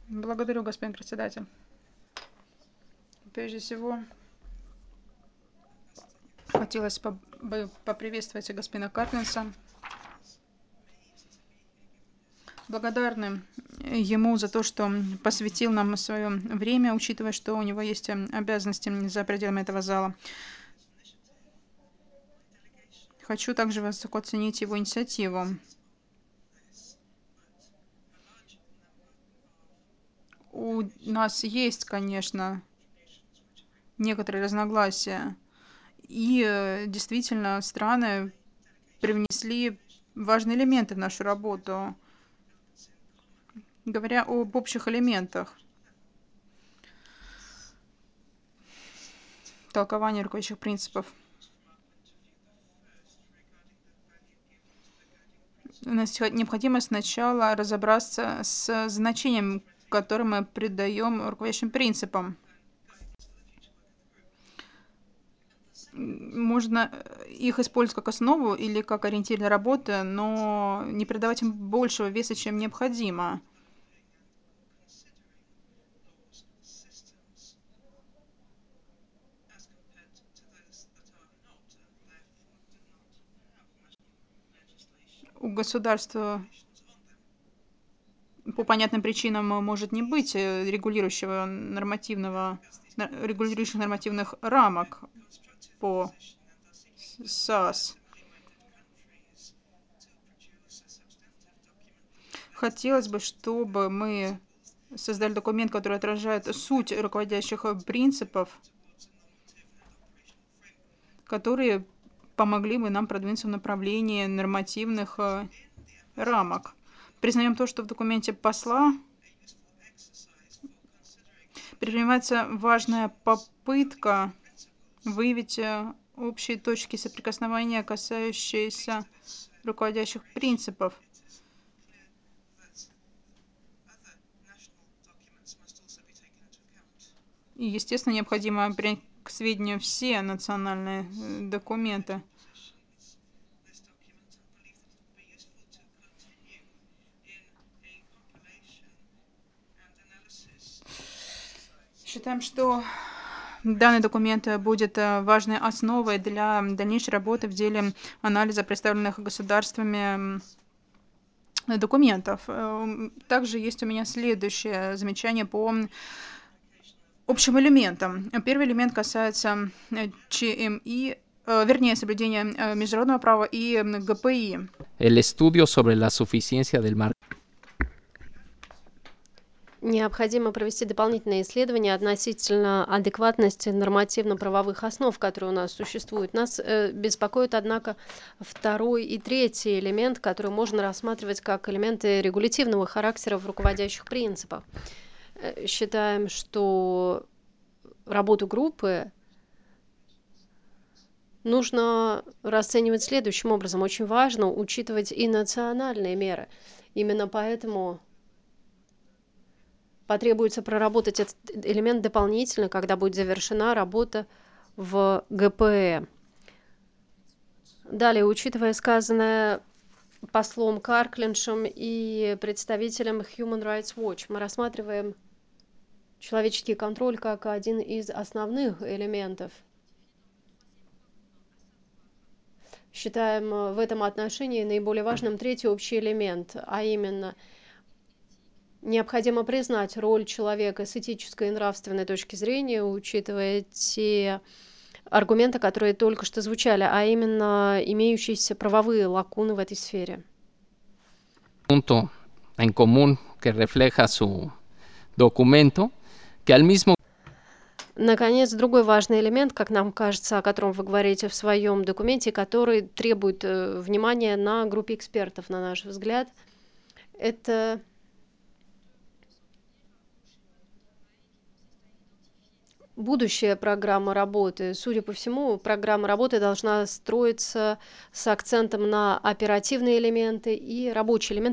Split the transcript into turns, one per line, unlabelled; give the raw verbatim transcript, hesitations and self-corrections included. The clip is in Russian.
Благодарю, господин председатель. Прежде всего, хотелось бы поприветствовать господина Карлинса. Благодарны ему за то, что посвятил нам свое время, учитывая, что у него есть обязанности за пределами этого зала. Хочу также высоко оценить его инициативу. У нас есть, конечно, некоторые разногласия. И действительно, страны привнесли важные элементы в нашу работу. Говоря об общих элементах толкования руководящих принципов, необходимо сначала разобраться с значением, которое мы придаем руководящим принципам. Можно их использовать как основу или как ориентир для работы, но не придавать им большего веса, чем необходимо. У государства по понятным причинам может не быть регулирующего нормативного, регулирующих нормативных рамок по САС. Хотелось бы, чтобы мы создали документ, который отражает суть руководящих принципов, которые помогли бы нам продвинуться в направлении нормативных рамок. Признаем то, что в документе посла предпринимается важная попытка выявить общие точки соприкосновения, касающиеся руководящих принципов. И, естественно, необходимо принять к сведению все национальные документы. Считаем, что данный документ будет важной основой для дальнейшей работы в деле анализа представленных государствами документов. Также есть у меня следующее замечание по общим элементам. Первый элемент касается ЧМИ, вернее, соблюдения международного права и ГПИ.
El estudio sobre la suficiencia del marco.
Необходимо провести дополнительные исследования относительно адекватности нормативно-правовых основ, которые у нас существуют. Нас э, беспокоит, однако, второй и третий элемент, который можно рассматривать как элементы регулятивного характера в руководящих принципах. Э, считаем, что работу группы нужно расценивать следующим образом. Очень важно учитывать и национальные меры. Именно поэтому потребуется проработать этот элемент дополнительно, когда будет завершена работа в ГПЭ. Далее, учитывая сказанное послом Карклиншем и представителем Human Rights Watch, мы рассматриваем человеческий контроль как один из основных элементов. Считаем в этом отношении наиболее важным третий общий элемент, а именно необходимо признать роль человека с этической и нравственной точки зрения, учитывая те аргументы, которые только что звучали, а именно имеющиеся правовые лакуны в этой сфере.
Punto en común que refleja su documento, que al mismo
Наконец, другой важный элемент, как нам кажется, о котором вы говорите в своем документе, который требует внимания на группе экспертов, на наш взгляд, это будущая программа работы. Судя по всему, программа работы должна строиться с акцентом на оперативные элементы и рабочие элементы,